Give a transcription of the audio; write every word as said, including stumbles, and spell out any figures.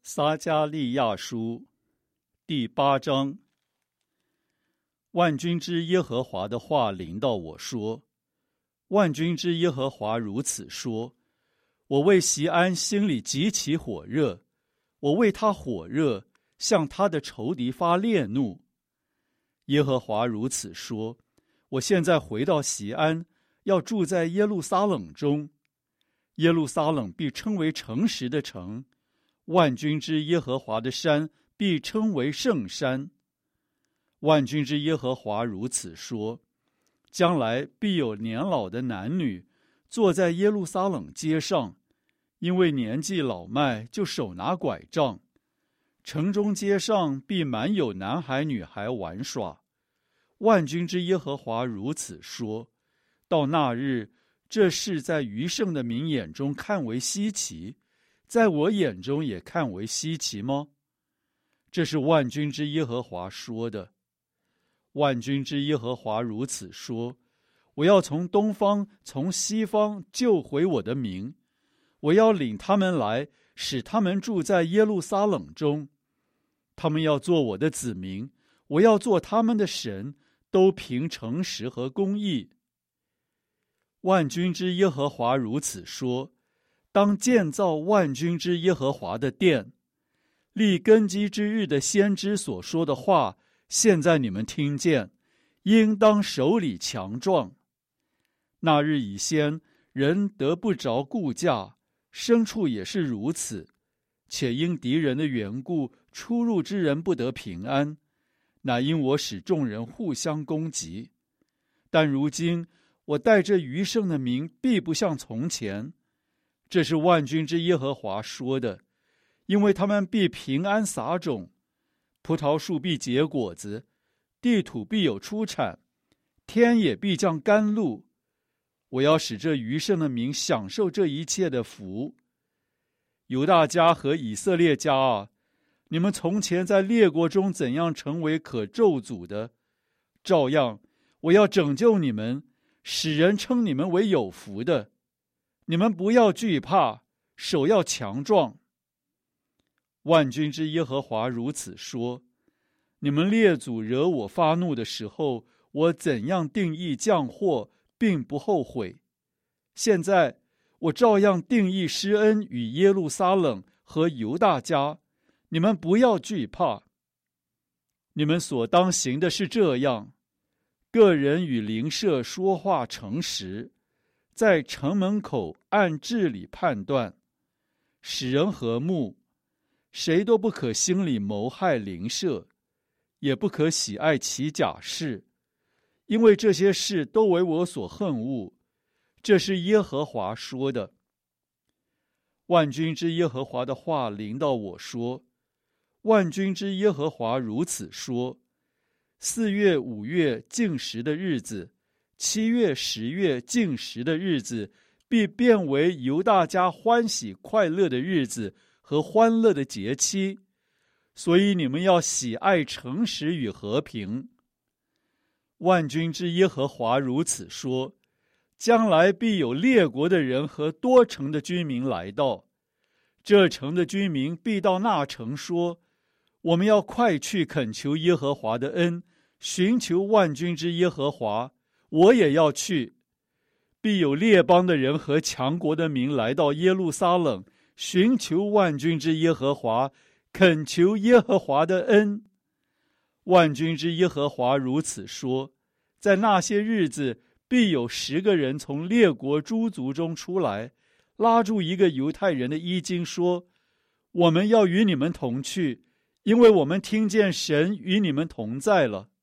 撒迦利亚书第八章。万军之耶和华的话临到我说：万军之耶和华如此说，我为锡安心里极其火热，我为他火热，向他的仇敌发烈怒。耶和华如此说，我现在回到锡安，要住在耶路撒冷中，耶路撒冷必称为诚实的城，万军之耶和华的山必称为圣山。万军之耶和华如此说，将来必有年老的男女坐在耶路撒冷街上，因为年纪老迈，就手拿拐杖。城中街上必满有男孩女孩玩耍。万军之耶和华如此说，到那日，这事在余剩的民眼中看为稀奇，在我眼中也看为稀奇吗？这是万军之耶和华说的。万军之耶和华如此说，我要从东方从西方救回我的民，我要领他们来，使他们住在耶路撒冷中。他们要做我的子民，我要做他们的神，都凭诚实和公义。万军之耶和华如此说，当建造万军之耶和华的殿。立根基之日的先知所说的话，现在你们听见，应当手里强壮。那日以先，人得不着顾价，牲畜也是如此，且因敌人的缘故，出入之人不得平安，乃因我使众人互相攻击。但如今我带着余剩的民，必不像从前。这是万军之耶和华说的，因为他们必平安撒种，葡萄树必结果子，地土必有出产，天也必降甘露。我要使这余剩的民享受这一切的福。犹大家和以色列家啊，你们从前在列国中怎样成为可咒诅的，照样我要拯救你们，使人称你们为有福的。你们不要惧怕，手要强壮。万军之耶和华如此说，你们列祖惹我发怒的时候，我怎样定义降祸，并不后悔。现在我照样定义施恩与耶路撒冷和犹大家，你们不要惧怕。你们所当行的是这样，个人与邻舍说话诚实，在城门口按治理判断，使人和睦。谁都不可心里谋害邻舍，也不可喜爱其假事，因为这些事都为我所恨恶。这是耶和华说的。万军之耶和华的话临到我说，万军之耶和华如此说，四月五月禁食的日子，七月十月禁食的日子，必变为犹大家欢喜快乐的日子和欢乐的节期，所以你们要喜爱诚实与和平。万军之耶和华如此说，将来必有列国的人和多城的居民来到，这城的居民必到那城说，我们要快去恳求耶和华的恩，寻求万军之耶和华，我也要去。必有列邦的人和强国的民来到耶路撒冷，寻求万军之耶和华，恳求耶和华的恩。万军之耶和华如此说，在那些日子，必有十个人从列国诸族中出来，拉住一个犹太人的衣襟说，我们要与你们同去，因为我们听见神与你们同在了。